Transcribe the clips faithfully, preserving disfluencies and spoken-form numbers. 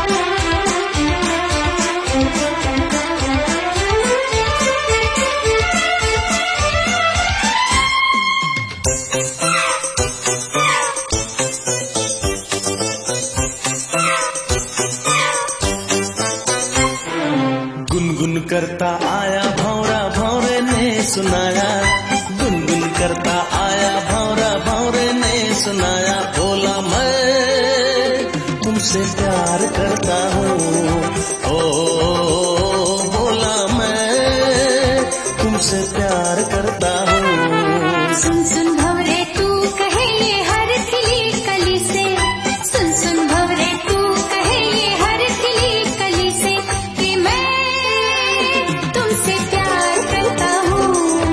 गुनगुन करता आया भौरा भौरे ने सुनाया, गुनगुन करता आया भौरा भौरे ने सुनाया, बोला मैं तुमसे प्यार करता हूँ, ओ बोला मैं तुमसे प्यार करता हूँ। सुन सुन भंवरे तू कहे ये हर खिली कली से, सुन सुन भंवरे तू कहे ये हर खिली कली से कि मैं तुमसे प्यार करता हूँ,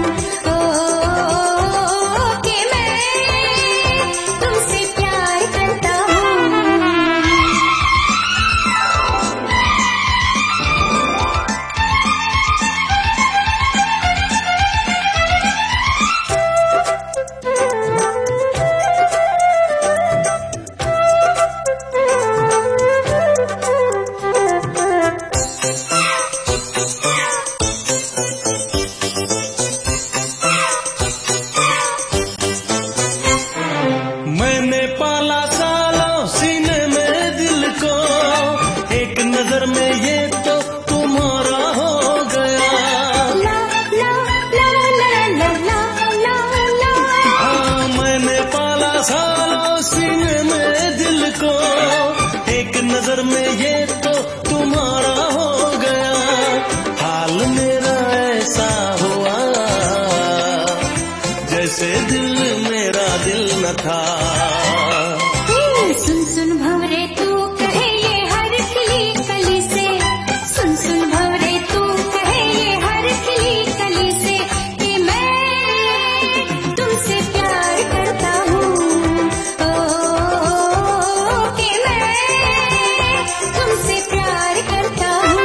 ओ कि मैं तुमसे प्यार करता हूँ। मैंने पाला सालों सीने में दिल को, एक नजर में ये तो तुम्हारा हो गया। ला ला ला ला ला ला ला ला। हाँ मैंने पाला सालों सीने में दिल को, एक नजर में ये तो तुम्हारा हो गया। हाल मेरा ऐसा हुआ जैसे दिल मेरा दिल न था। सुन सुन भंवरे तू कहे ये हर खिली कली से, सुन सुन भंवरे तू कहे ये हर खिली कली से कि मैं तुमसे प्यार करता हूँ, ओ कि मैं तुमसे प्यार करता हूँ।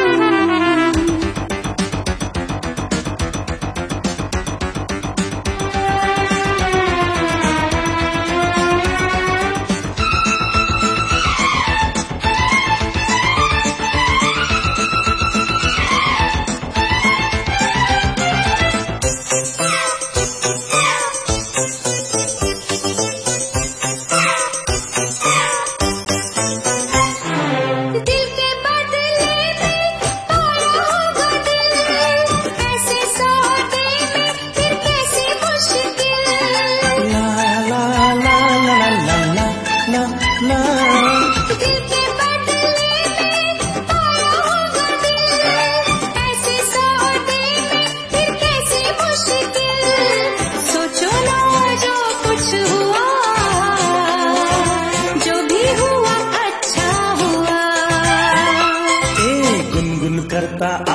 दिल के बदले में पाया होगा दिल, ऐसे सौदे में फिर कैसी मुश्किल। ला ला ला ला ला ला ला ला। दिल के बदले में पाया होगा दिल, ऐसे सौदे में फिर कैसी मुश्किल। सोचो ना जो कुछ हुआ, जो भी हुआ अच्छा हुआ। ए गुनगुन करता